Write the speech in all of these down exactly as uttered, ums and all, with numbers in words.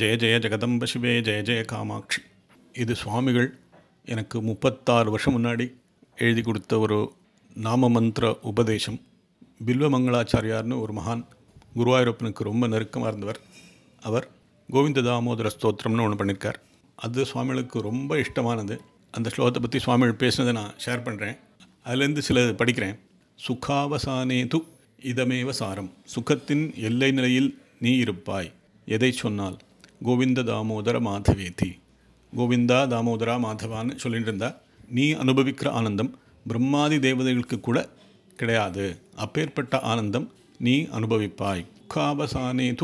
ஜெய ஜெய ஜெகதம்ப சிவே ஜெய ஜெய காமாட்சி. இது சுவாமிகள் எனக்கு முப்பத்தாறு வருஷம் முன்னாடி எழுதி கொடுத்த ஒரு நாம மந்திர உபதேசம். பில்வமங்களாச்சாரியார்னு ஒரு மகான் குருவாயூரப்பனுக்கு ரொம்ப நெருக்கமாக இருந்தவர். அவர் கோவிந்த தாமோதர ஸ்தோத்திரம்னு ஒன்று பண்ணியிருக்கார். அது சுவாமிகளுக்கு ரொம்ப இஷ்டமானது. அந்த ஸ்லோகத்தை பற்றி சுவாமிகள் பேசினதை நான் ஷேர் பண்ணுறேன். அதுலேருந்து சில படிக்கிறேன். சுகாவசானே து இதமேவ சாரம். சுகத்தின் எல்லை நிலையில் நீ இருப்பாய். எதை சொன்னால் கோவிந்த தாமோதர மாதவேதி. கோவிந்தா தாமோதரா மாதவான்னு சொல்லிட்டு இருந்தா நீ அனுபவிக்கிற ஆனந்தம் பிரம்மாதி தேவதைகளுக்கு கூட கிடையாது. அப்பேற்பட்ட ஆனந்தம் நீ அனுபவிப்பாய். சுகாவசானே து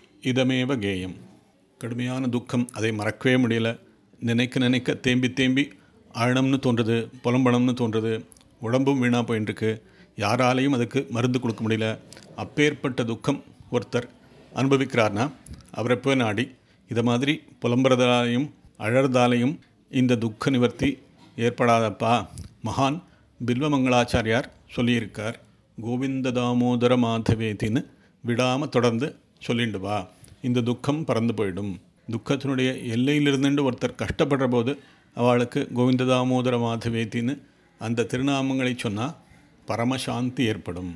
இதமேவ கேயம். கடுமையான துக்கம், அதை மறக்கவே முடியல. நினைக்க நினைக்க தேம்பி தேம்பி ஆழம்னு தோன்றுறது, புலம்பணம்னு தோன்றுறது. உடம்பும் வீணாக போயின்ட்டுருக்கு. யாராலையும் அதுக்கு மருந்து கொடுக்க முடியல. அப்பேற்பட்ட துக்கம் ஒருத்தர் அனுபவிக்கிறார்னா அவரை போய் நாடி இதை மாதிரி புலம்புறதாலையும் அழறதாலையும் இந்த துக்க நிவர்த்தி ஏற்படாதப்பா. மகான் பில்வமங்களாச்சாரியார் சொல்லியிருக்கார். கோவிந்த தாமோதர மாதவேத்தின்னு விடாமல் தொடர்ந்து சொல்லிண்டு வா, இந்த துக்கம் பறந்து போயிடும். துக்கத்தினுடைய எல்லையிலிருந்துட்டு ஒருத்தர் கஷ்டப்படுற போது அவளுக்கு கோவிந்த தாமோதர மாதவேத்தின்னு அந்த திருநாமங்களை சொன்னால் பரமசாந்தி ஏற்படும்.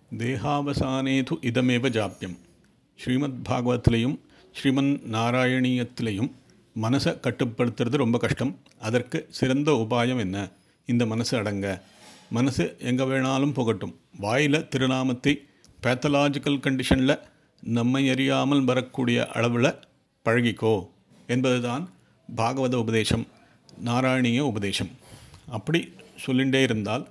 தேகாவசானேது இதமேவ ஜாப்யம். ஸ்ரீமத் பாகவத்திலையும் ஸ்ரீமன் நாராயணீயத்திலையும் மனசை கட்டுப்படுத்துறது ரொம்ப கஷ்டம். அதற்கு சிறந்த உபாயம் என்ன? இந்த மனசு அடங்க. மனசு எங்கே வேணாலும் போகட்டும். வாயில் திருநாமத்தை பேத்தலாஜிக்கல் கண்டிஷனில் நம்மை அறியாமல் வரக்கூடிய அளவில் பழகிக்கோ என்பது தான் பாகவத உபதேசம், நாராயணீய உபதேசம். அப்படி சொல்லிகிட்டே இருந்தால்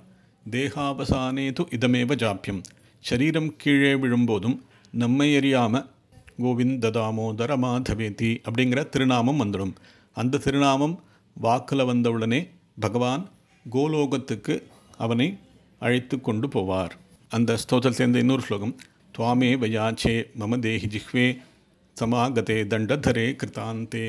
தேகாவசானேது இதமேவ ஜாப்யம். சரீரம் கீழே விழும்போதும் நம்மை அறியாமல் கோவிந்த தாமோதர மாதவேதி அப்படிங்கிற திருநாமம் வந்துடும். அந்த திருநாமம் வாக்கில் வந்தவுடனே பகவான் கோலோகத்துக்கு அவனை அழைத்து கொண்டு போவார். அந்த ஸ்தோத்திரத்தில் சேர்ந்த இன்னொரு ஸ்லோகம். துவாமே வயாச்சே மம தேஹி ஜிஹ்வே சமாகதே தண்டதரே கிருதாந்தே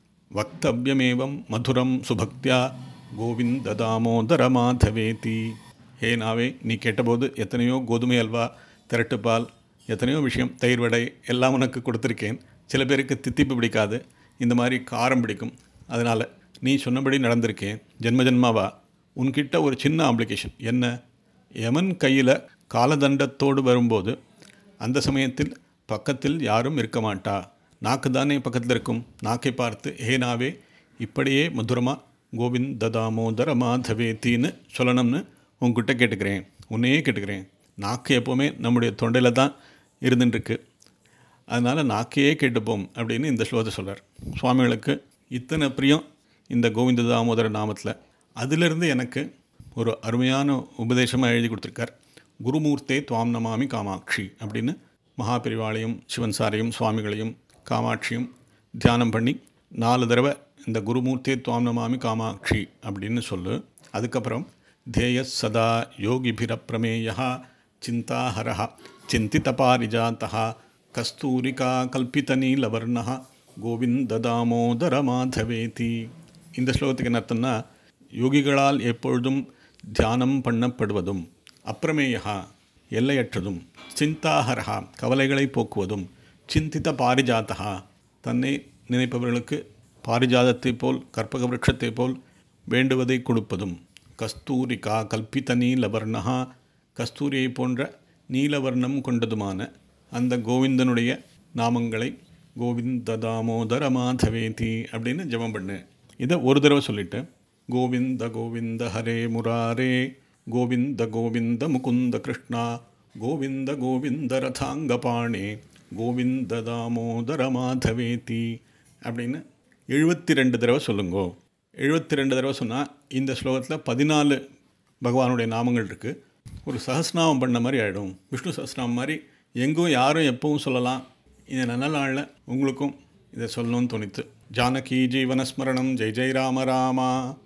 வக்தவ்யமேவம் மதுரம் சுபக்தியா கோவிந்த தாமோதர மாதவேதி. ஹே நாவே, நீ கேட்டபோது எத்தனையோ கோதுமை அல்வா, திரட்டுப்பால், எத்தனையோ விஷயம், தயிர் வடை எல்லாம் உனக்கு கொடுத்துருக்கேன். சில பேருக்கு தித்திப்பு பிடிக்காது, இந்த மாதிரி காரம் பிடிக்கும். அதனால் நீ சொன்னபடி நடந்திருக்கேன். ஜென்ம ஜென்மாவா உன்கிட்ட ஒரு சின்ன ஆப்ளிகேஷன். என்ன? யமன் கையில் காலதண்டத்தோடு வரும்போது அந்த சமயத்தில் பக்கத்தில் யாரும் இருக்க மாட்டா. நாக்கு தானே பக்கத்தில் இருக்கும். நாக்கை பார்த்து ஹே நாவே, இப்படியே மதுரமாக கோவிந்த தாமோதர மாதவேத்தின்னு சொல்லணும்னு உங்ககிட்ட கேட்டுக்கிறேன். உன்னையே கேட்டுக்கிறேன். நாக்கு எப்போவுமே நம்முடைய தொண்டையில் தான் இருந்துட்டுருக்கு. அதனால் நாக்கையே கேட்டுப்போம் அப்படின்னு இந்த ஸ்லோகத்தை சொல்கிறார். சுவாமிகளுக்கு இத்தனை பிரியம் இந்த கோவிந்த தாமோதர நாமத்தில். அதிலிருந்து எனக்கு ஒரு அருமையான உபதேசமாக எழுதி கொடுத்துருக்கார். குருமூர்த்தே துவாம் நமாமி காமாட்சி அப்படின்னு மகாபெரிவாளையும் சிவன் சாரையும் சுவாமிகளையும் காமாட்சியும் தியானம் பண்ணி நாலு தடவை இந்த குருமூர்த்தே துவாம் நமாமி காமாட்சி அப்படின்னு சொல்லு. அதுக்கப்புறம் தேய சதா யோகிபிரப்ரமேயா சிந்தாஹரஹ சிந்திதபாரிஜாதஹ கஸ்தூரிகா கல்பிதநீலவர்ணஹ கோவிந்த தாமோதர மாதவேதி. இந்த ஸ்லோகத்துக்கு என்ன அர்த்தம்னா, யோகிகளால் எப்பொழுதும் தியானம் பண்ணப்படுவதும், அப்பிரமேயா எல்லையற்றதும், சிந்தாஹரஹா கவலைகளை போக்குவதும், சிந்தித பாரிஜாதஹா தன்னை நினைப்பவர்களுக்கு பாரிஜாதத்தை போல் கற்பக விருட்சத்தை போல் வேண்டுவதை கொடுப்பதும், கஸ்தூரிகா கல்பித நீலவர்ணஹா கஸ்தூரியை போன்ற நீலவர்ணம் கொண்டதுமான அந்த கோவிந்தனுடைய நாமங்களை கோவிந்த தாமோதர மாதவேதி அப்படின்னு ஜெபம் பண்ணு. இதை ஒரு தடவை சொல்லிட்டு கோவிந்த கோவிந்த ஹரே முராரே கோவிந்த கோவிந்த முகுந்த கிருஷ்ணா கோவிந்த கோவிந்த ரதாங்கபாணே கோவிந்த தாமோதர மாதவேதி அப்படின்னு எழுபத்தி ரெண்டு தடவை சொல்லுங்கோ. எழுபத்தி ரெண்டு தடவை சொன்னால் இந்த ஸ்லோகத்தில் பதினாலு பகவானுடைய நாமங்கள் இருக்குது. ஒரு சஹஸ்ரநாமம் பண்ண மாதிரி ஆகிடும். விஷ்ணு சஹஸ்ரநாமம் மாதிரி எங்கும் யாரும் எப்பவும் சொல்லலாம். இந்த நல்ல நாளில் உங்களுக்கும் இதை சொல்லணும்னு தோணித்து. ஜானகி ஜீவனஸ்மரணம். ஜெய் ஜெய் ராம ராமா.